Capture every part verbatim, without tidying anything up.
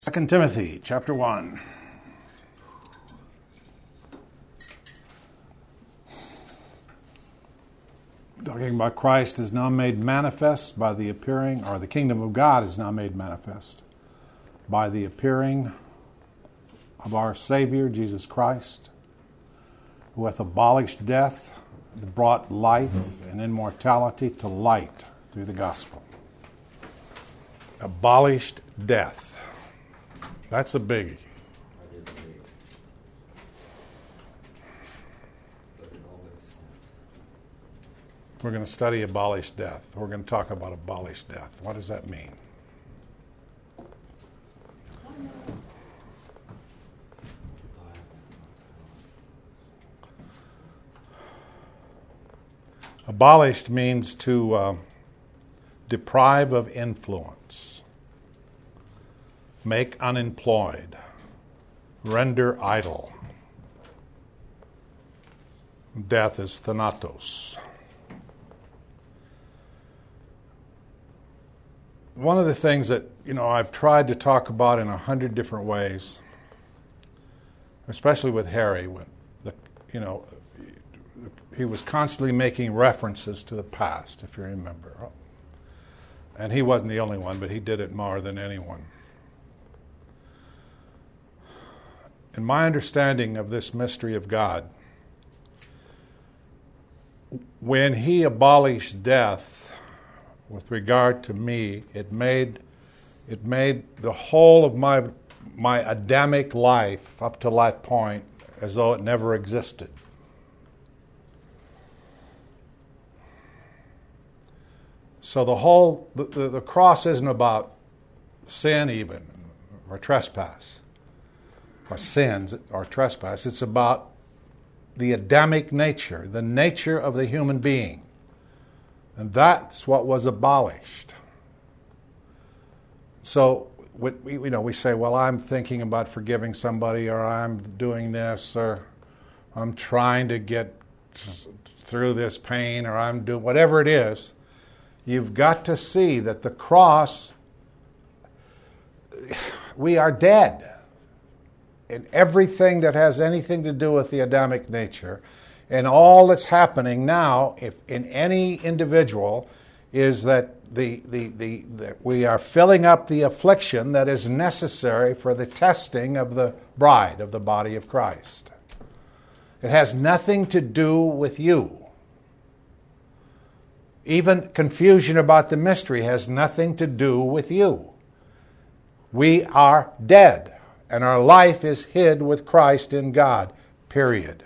Second Timothy chapter one. Talking about Christ is now made manifest by the appearing, or the kingdom of God is now made manifest by the appearing of our Savior, Jesus Christ, who hath abolished death, brought life and immortality to light through the gospel. Abolished death. That's a biggie. We're going to study abolished death. We're going to talk about abolished death. What does that mean? Abolished means to uh, deprive of influence, make unemployed, render idle. Death is thanatos. One of the things that, you know, I've tried to talk about in a hundred different ways, especially with Harry, when the, you know, he was constantly making references to the past, if you remember. And he wasn't the only one, but he did it more than anyone. In my understanding of this mystery of God, when he abolished death with regard to me, it made it made the whole of my my Adamic life up to that point as though it never existed. So the whole the, the, the cross isn't about sin even or trespass. Or sins or trespass. It's about the Adamic nature, the nature of the human being. And that's what was abolished. So, we, you know, we say, well, I'm thinking about forgiving somebody, or I'm doing this, or I'm trying to get through this pain, or I'm doing whatever it is. You've got to see that the cross, we are dead. In everything that has anything to do with the Adamic nature, and all that's happening now, if in any individual, is that the, the, the, the we are filling up the affliction that is necessary for the testing of the bride of the body of Christ. It has nothing to do with you. Even confusion about the mystery has nothing to do with you. We are dead. And our life is hid with Christ in God, period.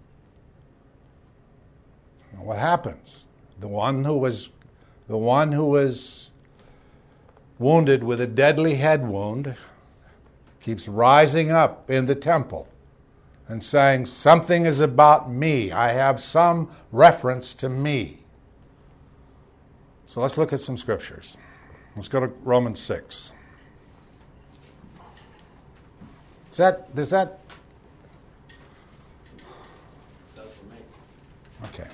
What happens? The one who was, the one who was wounded with a deadly head wound keeps rising up in the temple and saying, something is about me. I have some reference to me. So let's look at some scriptures. Let's go to Romans six. Does that, does that? Does for me. Okay.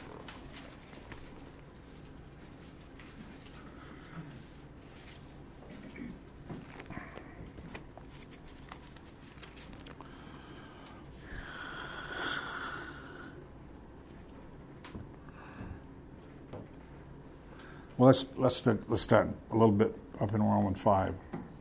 Well, let's let's start, let's start a little bit up in Romans five.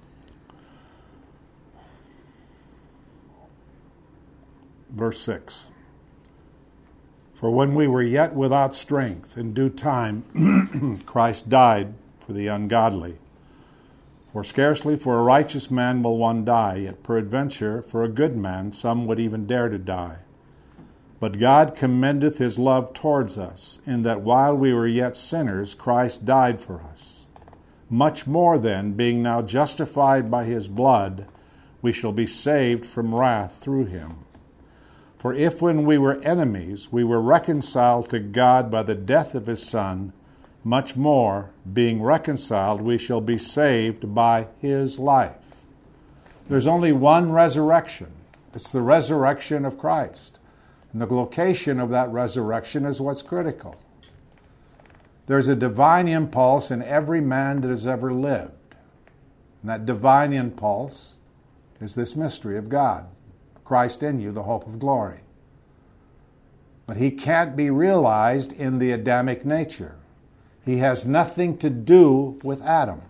Verse six. For when we were yet without strength, in due time Christ died for the ungodly. For scarcely for a righteous man will one die, yet peradventure for a good man some would even dare to die. But God commendeth his love towards us, in that while we were yet sinners, Christ died for us. Much more then, being now justified by his blood, we shall be saved from wrath through him. For if when we were enemies, we were reconciled to God by the death of his Son, much more, being reconciled, we shall be saved by his life. There's only one resurrection. It's the resurrection of Christ. And the location of that resurrection is what's critical. There's a divine impulse in every man that has ever lived. And that divine impulse is this mystery of God. Christ in you, the hope of glory. But he can't be realized in the Adamic nature. He has nothing to do with Adam.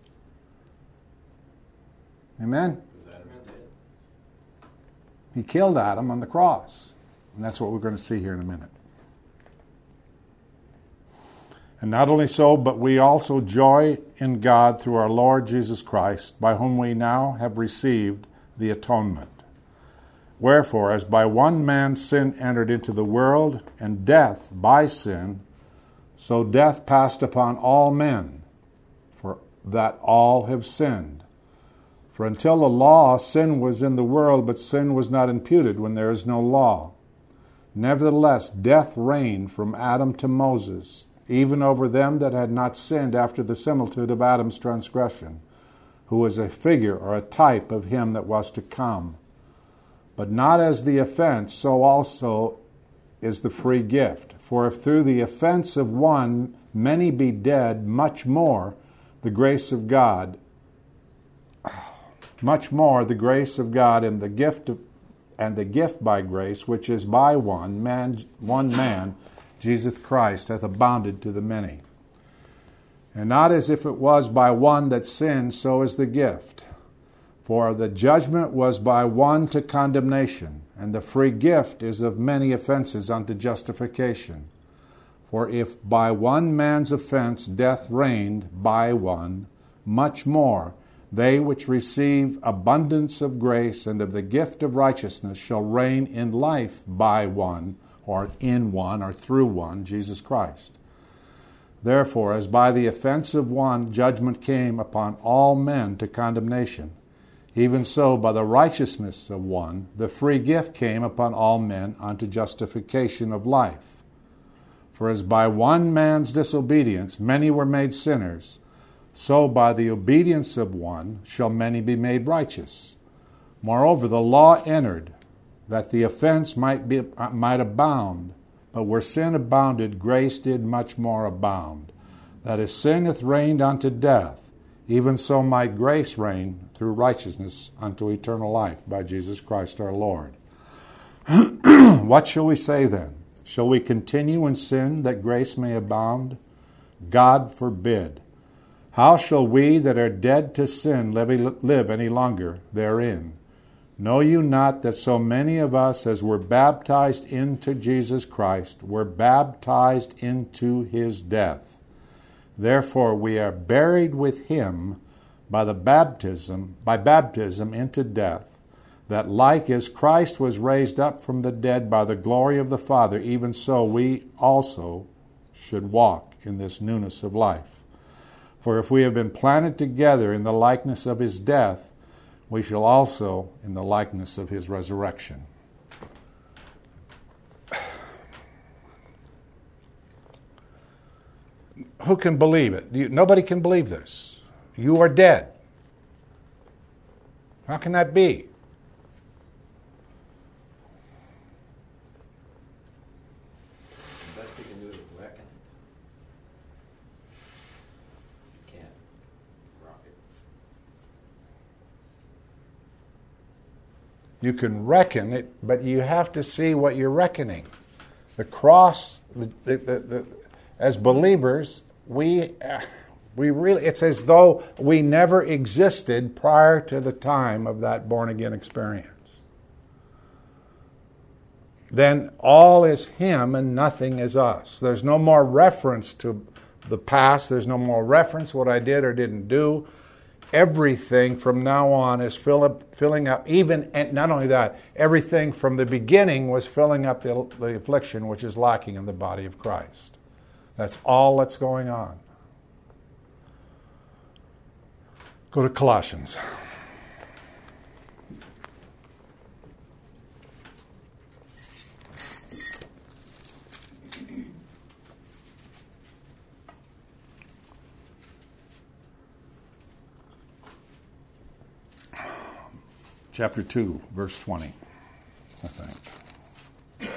Amen? He killed Adam on the cross. And that's what we're going to see here in a minute. And not only so, but we also joy in God through our Lord Jesus Christ, by whom we now have received the atonement. Wherefore, as by one man sin entered into the world, and death by sin, so death passed upon all men, for that all have sinned. For until the law, sin was in the world, but sin was not imputed when there is no law. Nevertheless, death reigned from Adam to Moses, even over them that had not sinned after the similitude of Adam's transgression, who was a figure or a type of him that was to come. But not as the offense, so also is the free gift. For if through the offense of one many be dead, much more the grace of God, much more the grace of God and the gift of, and the gift by grace, which is by one man, one man, Jesus Christ, hath abounded to the many. And not as if it was by one that sinned, so is the gift. For the judgment was by one to condemnation, and the free gift is of many offenses unto justification. For if by one man's offense death reigned by one, much more they which receive abundance of grace and of the gift of righteousness shall reign in life by one, or in one, or through one, Jesus Christ. Therefore, as by the offense of one judgment came upon all men to condemnation, even so by the righteousness of one the free gift came upon all men unto justification of life. For as by one man's disobedience many were made sinners, so by the obedience of one shall many be made righteous. Moreover, the law entered, that the offense might be might abound. But where sin abounded, grace did much more abound. That as sin hath reigned unto death, even so might grace reign through righteousness unto eternal life by Jesus Christ our Lord. What shall we say then? Shall we continue in sin that grace may abound? God forbid. How shall we that are dead to sin live, live any longer therein? Know you not that so many of us as were baptized into Jesus Christ were baptized into his death? Therefore we are buried with him by the baptism, by baptism into death, that like as Christ was raised up from the dead by the glory of the Father, even so we also should walk in this newness of life. For if we have been planted together in the likeness of his death, we shall also in the likeness of his resurrection. Who can believe it? You, nobody can believe this. You are dead. How can that be? The best you can do is reckon. You can't rock it. You can reckon it, but you have to see what you're reckoning. The cross, the, the, the, the, as believers, we uh, we really, it's as though we never existed prior to the time of that born-again experience. Then all is him and nothing is us. There's no more reference to the past. There's no more reference what I did or didn't do. Everything from now on is fill up, filling up, even, and not only that, everything from the beginning was filling up the, the affliction which is lacking in the body of Christ. That's all that's going on. Go to Colossians. Chapter two, verse twenty, I think.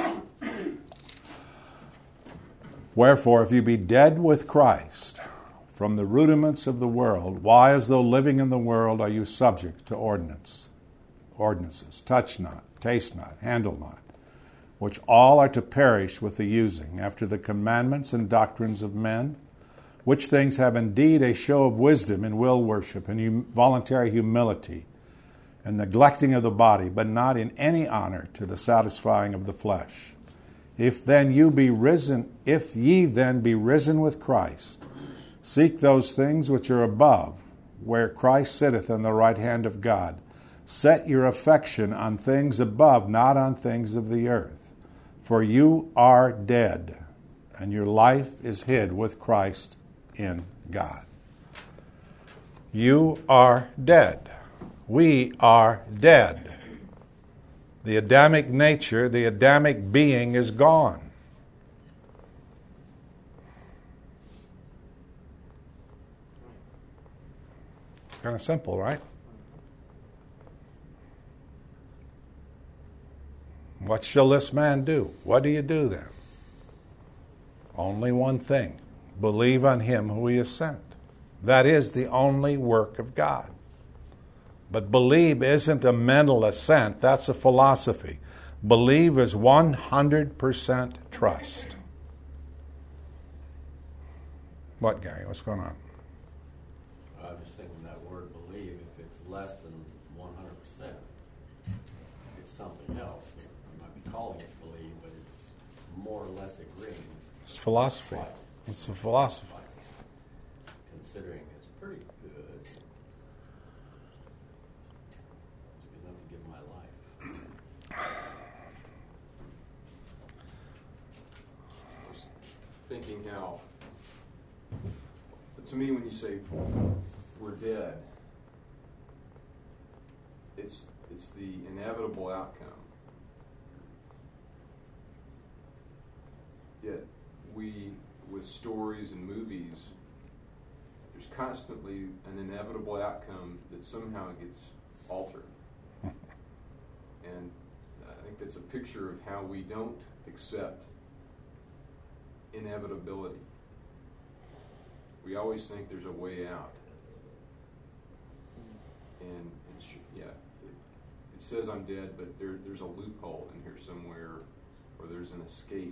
Wherefore, if you be dead with Christ, from the rudiments of the world, why, as though living in the world, are you subject to ordinance, ordinances? Touch not, taste not, handle not, which all are to perish with the using, after the commandments and doctrines of men, which things have indeed a show of wisdom in will worship and hum- voluntary humility, and neglecting of the body, but not in any honor to the satisfying of the flesh. If then you be risen, if ye then be risen with Christ, seek those things which are above, where Christ sitteth on the right hand of God. Set your affection on things above, not on things of the earth. For you are dead, and your life is hid with Christ in God. You are dead. We are dead. The Adamic nature, the Adamic being is gone. It's kind of simple, right? What shall this man do? What do you do then? Only one thing. Believe on him who he has sent. That is the only work of God. But believe isn't a mental assent. That's a philosophy. Believe is one hundred percent trust. What, Gary? What's going on? I was thinking that word believe, if it's less than one hundred percent, it's something else. I might be calling it believe, but it's more or less agreeing. It's philosophy. It's a philosophy. Considering it's pretty good. It's good enough to give my life. I was thinking how, to me, when you say we're dead, it's it's the inevitable outcome. Yet we, with stories and movies, there's constantly an inevitable outcome that somehow gets altered. And I think that's a picture of how we don't accept inevitability. We always think there's a way out. And it's, yeah, it, it says I'm dead, but there, there's a loophole in here somewhere, or there's an escape.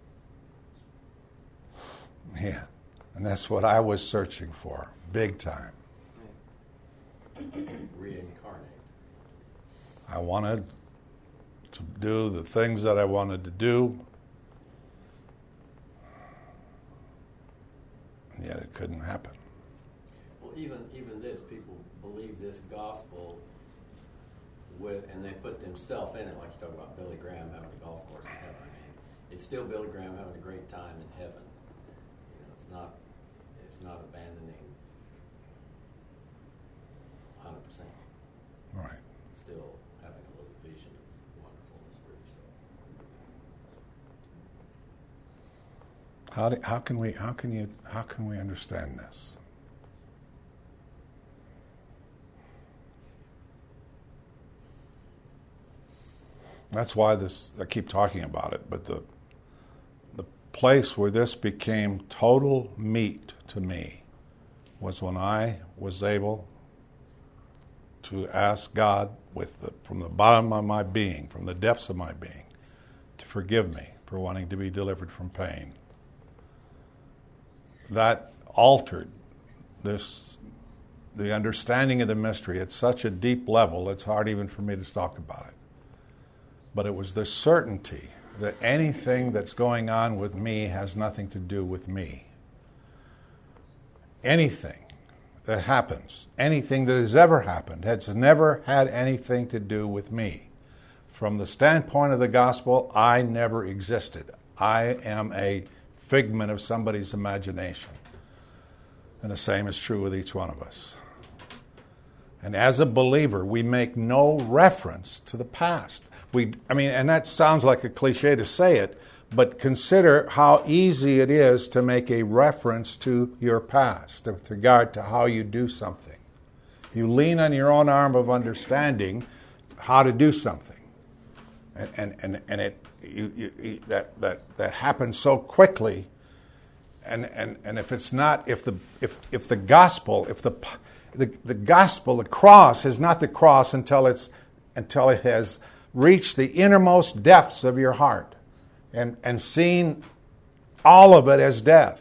Yeah, and that's what I was searching for, big time. Reincarnate. I wanted to do the things that I wanted to do, and yet it couldn't happen. Well, even even this, people believe this gospel with, and they put themselves in it, like you talk about Billy Graham having a golf course in heaven. I mean, it's still Billy Graham having a great time in heaven. You know, it's not it's not abandoning one hundred percent. Right. Still having a little vision of wonderfulness for yourself. How do, how can we how can you how can we understand this? That's why this I keep talking about it, but the the place where this became total meat to me was when I was able to ask God with the, from the bottom of my being, from the depths of my being, to forgive me for wanting to be delivered from pain. That altered this, the understanding of the mystery at such a deep level, it's hard even for me to talk about it. But it was the certainty that anything that's going on with me has nothing to do with me. Anything that happens, anything that has ever happened, has never had anything to do with me. From the standpoint of the gospel, I never existed. I am a figment of somebody's imagination. And the same is true with each one of us. And as a believer, we make no reference to the past. We, I mean, and that sounds like a cliche to say it, but consider how easy it is to make a reference to your past with regard to how you do something. You lean on your own arm of understanding how to do something. And and, and, and it you, you, that, that, that happens so quickly, and, and, and if it's not, if the if if the gospel, if the the the gospel, the cross is not the cross until it's until it has reached the innermost depths of your heart, and and seen all of it as death.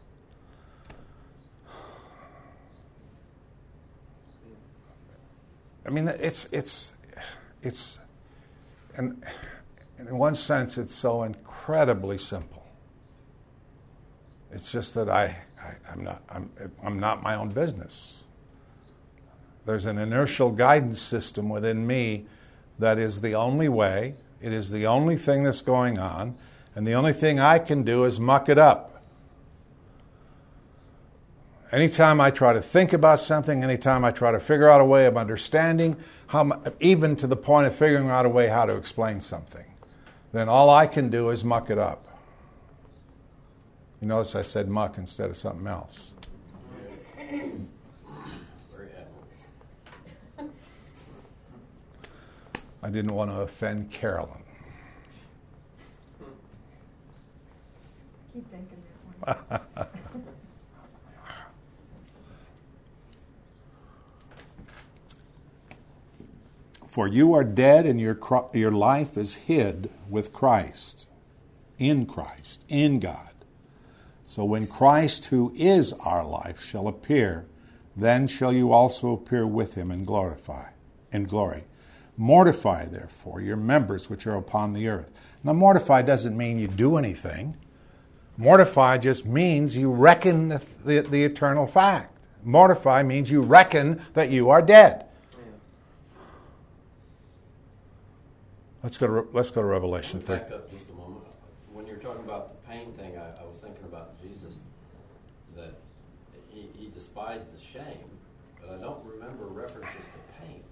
I mean, it's it's it's, and in one sense, it's so incredibly simple. It's just that I, I I'm not I'm I'm not my own business. There's an inertial guidance system within me that is the only way. It is the only thing that's going on, and the only thing I can do is muck it up. Anytime I try to think about something, anytime I try to figure out a way of understanding, how, even to the point of figuring out a way how to explain something, then all I can do is muck it up. You notice I said muck instead of something else. I didn't want to offend Carolyn. Keep thinking that one. For you are dead, and your your life is hid with Christ, in Christ, in God. So when Christ, who is our life, shall appear, then shall you also appear with him in glorify, in glory. Mortify, therefore, your members which are upon the earth. Now, mortify doesn't mean you do anything. Mortify just means you reckon the, the, the eternal fact. Mortify means you reckon that you are dead. Let's go to let's go to Revelation thirty. Back up just a moment. When you're talking about the pain thing, I, I was thinking about Jesus, that he, he despised the shame, but I don't remember references to pain.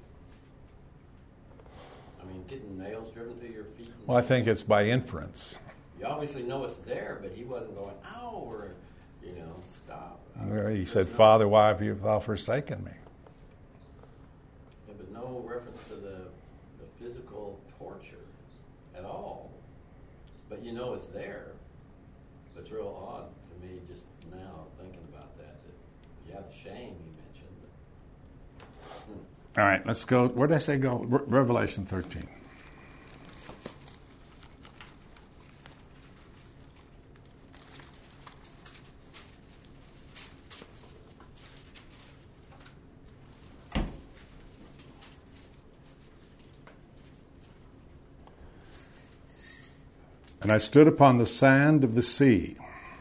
I mean, getting nails driven through your feet. Well, I think it's by inference. You obviously know it's there, but he wasn't going, ow, or, you know, stop. He said, Father, why have you thou forsaken me? Yeah, but no reference to the, the physical torture at all. But you know it's there. It's real odd to me just now thinking about that. that yeah, the shame you mentioned. But, hmm. All right, let's go. Where did I say go? Re- Revelation thirteen. And I stood upon the sand of the sea,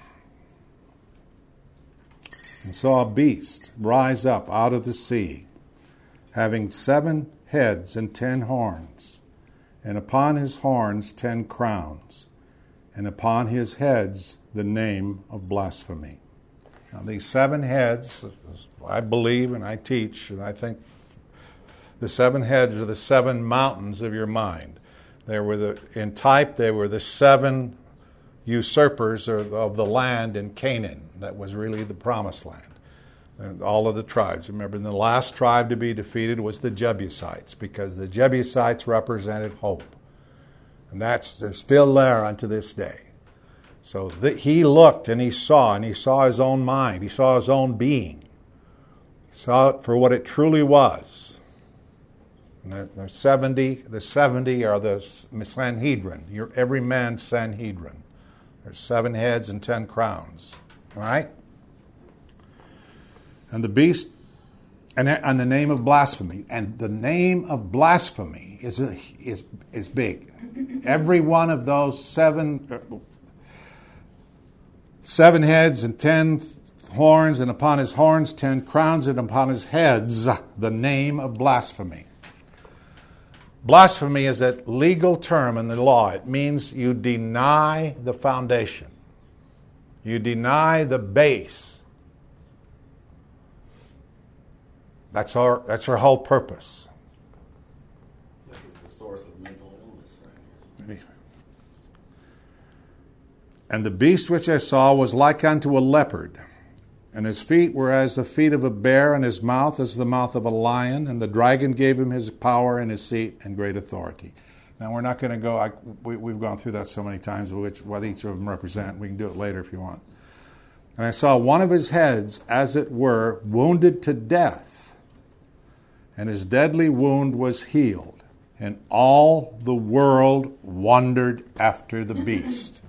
and saw a beast rise up out of the sea, having seven heads and ten horns, and upon his horns ten crowns, and upon his heads the name of blasphemy. Now these seven heads, I believe and I teach, and I think the seven heads are the seven mountains of your mind. They were the, in type, they were the seven usurpers of the land in Canaan. That was really the promised land. And all of the tribes. Remember, the last tribe to be defeated was the Jebusites, because the Jebusites represented hope. And that's, they're still there unto this day. So the, he looked and he saw, and he saw his own mind. He saw his own being. He saw it for what it truly was. And the seventy, the seventy are the Sanhedrin. You're every man's Sanhedrin. There's seven heads and ten crowns. All right? And the beast, and, and the name of blasphemy. And the name of blasphemy is, a, is, is big. Every one of those seven, seven heads and ten horns, and upon his horns ten crowns, and upon his heads the name of blasphemy. Blasphemy is a legal term in the law. It means you deny the foundation. You deny the base. That's our that's our whole purpose. This is the source of mental illness right here. And the beast which I saw was like unto a leopard, and his feet were as the feet of a bear, and his mouth as the mouth of a lion. And the dragon gave him his power and his seat and great authority. Now, we're not going to go, I, we, we've gone through that so many times, which what each of them represent. We can do it later if you want. And I saw one of his heads, as it were, wounded to death, and his deadly wound was healed, and all the world wondered after the beast.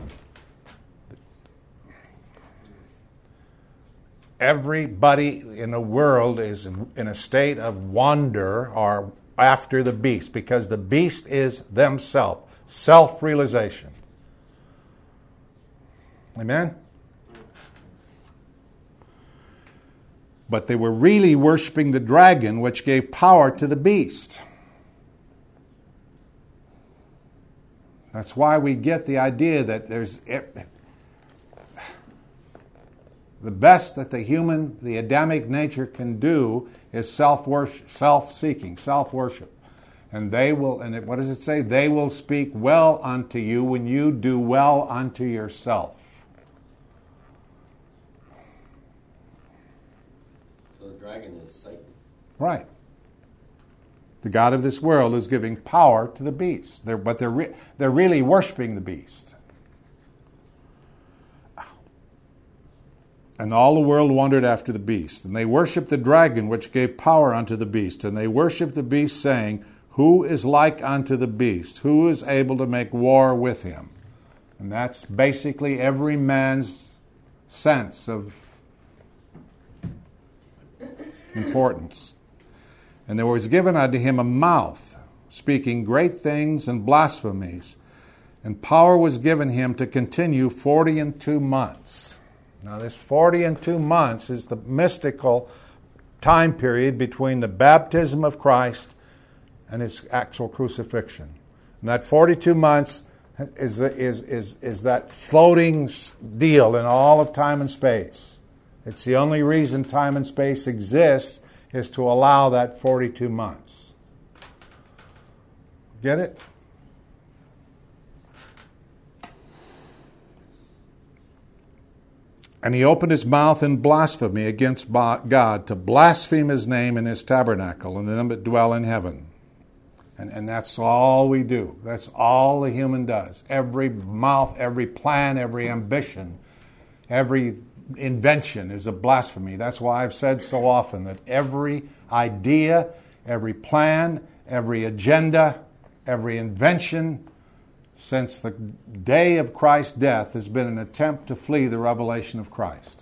Everybody in the world is in a state of wonder or after the beast, because the beast is themselves, self-realization. Amen? But they were really worshiping the dragon, which gave power to the beast. That's why we get the idea that there's the best that the human, the Adamic nature can do is self-worship, self-seeking, self-worship. And they will, and it, what does it say? They will speak well unto you when you do well unto yourself. So the dragon is Satan. Right. The god of this world is giving power to the beast. They're, but they're, re- they're really worshiping the beast. And all the world wondered after the beast. And they worshipped the dragon, which gave power unto the beast. And they worshipped the beast, saying, Who is like unto the beast? Who is able to make war with him? And that's basically every man's sense of importance. And there was given unto him a mouth, speaking great things and blasphemies. And power was given him to continue forty and two months. Now, this forty and two months is the mystical time period between the baptism of Christ and his actual crucifixion. And that forty-two months is, is, is, is that floating deal in all of time and space. It's the only reason time and space exists is to allow that forty-two months. Get it? And he opened his mouth in blasphemy against God, to blaspheme his name and his tabernacle, and them that dwell in heaven. And, and that's all we do. That's all the human does. Every mouth, every plan, every ambition, every invention is a blasphemy. That's why I've said so often that every idea, every plan, every agenda, every invention since the day of Christ's death has been an attempt to flee the revelation of Christ.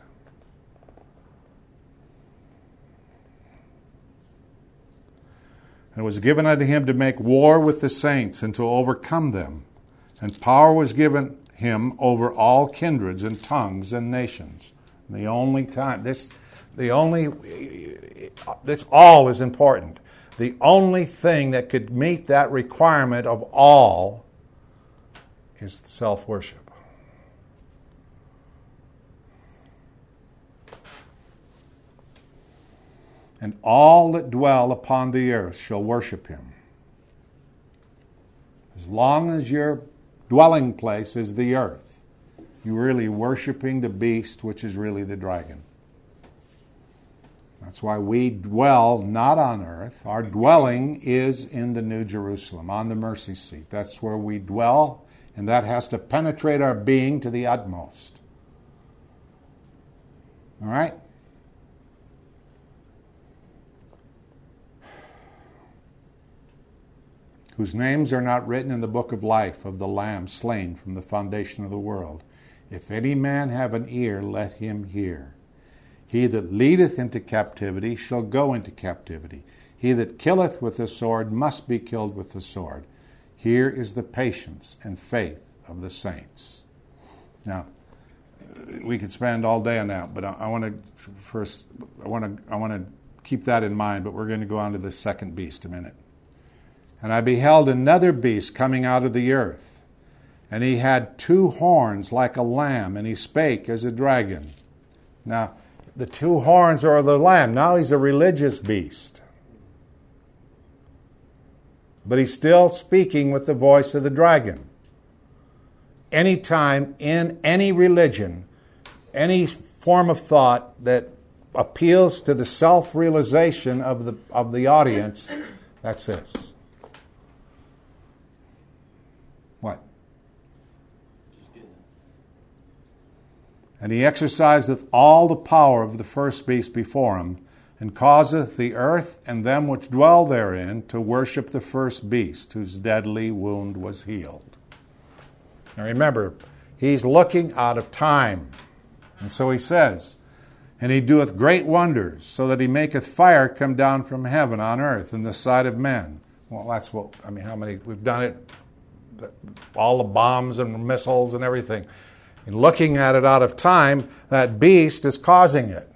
And it was given unto him to make war with the saints and to overcome them. And power was given him over all kindreds and tongues and nations. And the only time, this, the only, this all is important. The only thing that could meet that requirement of all is self-worship. And all that dwell upon the earth shall worship him. As long as your dwelling place is the earth, you're really worshiping the beast, which is really the dragon. That's why we dwell not on earth. Our dwelling is in the New Jerusalem, on the mercy seat. That's where we dwell. And that has to penetrate our being to the utmost. All right? Whose names are not written in the book of life of the Lamb slain from the foundation of the world. If any man have an ear, let him hear. He that leadeth into captivity shall go into captivity. He that killeth with the sword must be killed with the sword. Here is the patience and faith of the saints. Now, we could spend all day on that, but I, I want to first, I want to, I want to keep that in mind. But we're going to go on to the second beast a minute. And I beheld another beast coming out of the earth, and he had two horns like a lamb, and he spake as a dragon. Now, the two horns are the lamb. Now he's a religious beast. But he's still speaking with the voice of the dragon. Anytime in any religion, any form of thought that appeals to the self-realization of the of the audience, that's this. What? And he exerciseth all the power of the first beast before him, and causeth the earth and them which dwell therein to worship the first beast, whose deadly wound was healed. Now remember, he's looking out of time. And so he says, and he doeth great wonders, so that he maketh fire come down from heaven on earth in the sight of men. Well, that's what, I mean, how many, we've done it, all the bombs and missiles and everything. And looking at it out of time, that beast is causing it.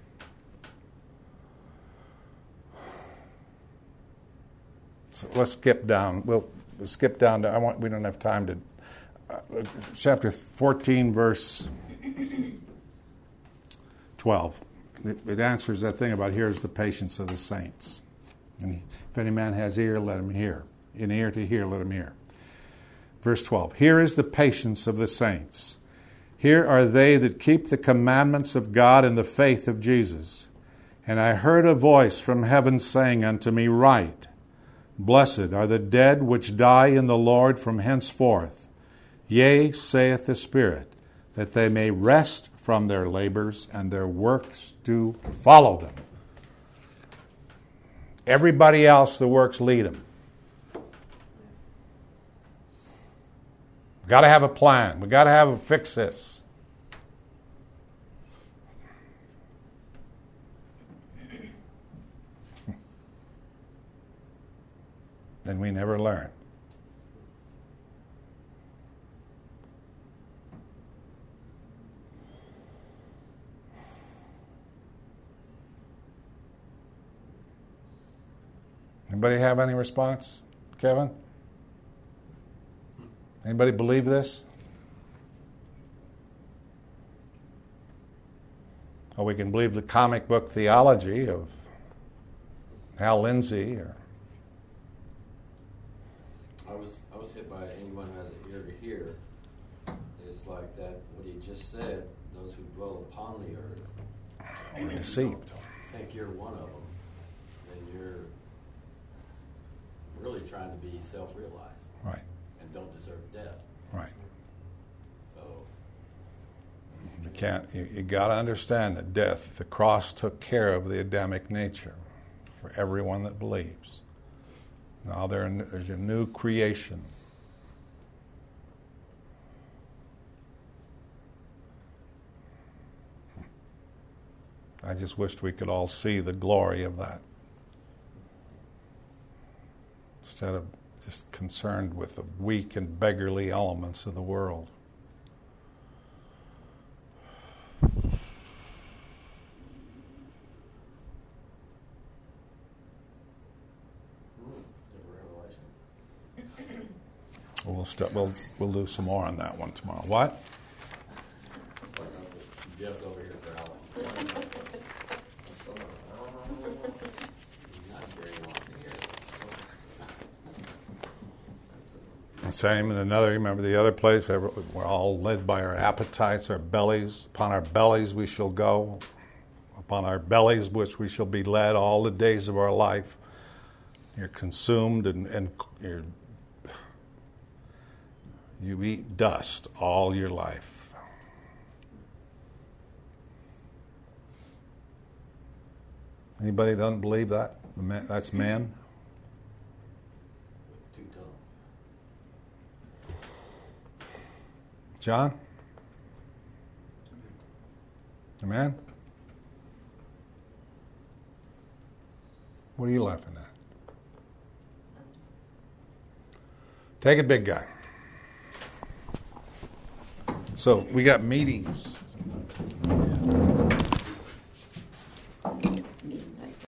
So let's skip down. We'll skip down to, I want, we don't have time to, uh, chapter fourteen, verse twelve. It, it answers that thing about here's the patience of the saints. And if any man has ear, let him hear. In ear to hear, let him hear. Verse twelve. Here is the patience of the saints. Here are they that keep the commandments of God in the faith of Jesus. And I heard a voice from heaven saying unto me, Write, Blessed are the dead which die in the Lord from henceforth. Yea, saith the Spirit, that they may rest from their labors, and their works do follow them. Everybody else, the works lead them. We've got to have a plan. We've got to have a fix this. And we never learn. Anybody have any response? Kevin? Anybody believe this? Or we can believe the comic book theology of Hal Lindsey. Or I was I was hit by anyone who has an ear to hear. It's like that. What he just said. Those who dwell upon the earth are deceived. Think you're one of them, then you're really trying to be self-realized, right? And don't deserve death, right? So you can't. You, you got to understand that death, the cross, took care of the Adamic nature for everyone that believes. Now there's a new creation. I just wished we could all see the glory of that, instead of just concerned with the weak and beggarly elements of the world. We'll st- we'll we'll do some more on that one tomorrow. What? Jeff's over here growling. Same in another, remember the other place, we're all led by our appetites, our bellies. Upon our bellies we shall go. Upon our bellies which we shall be led all the days of our life. You're consumed and, and you're, you eat dust all your life. Anybody doesn't believe that? That's man? John? Amen? What are you laughing at? Take it, big guy. So we got meetings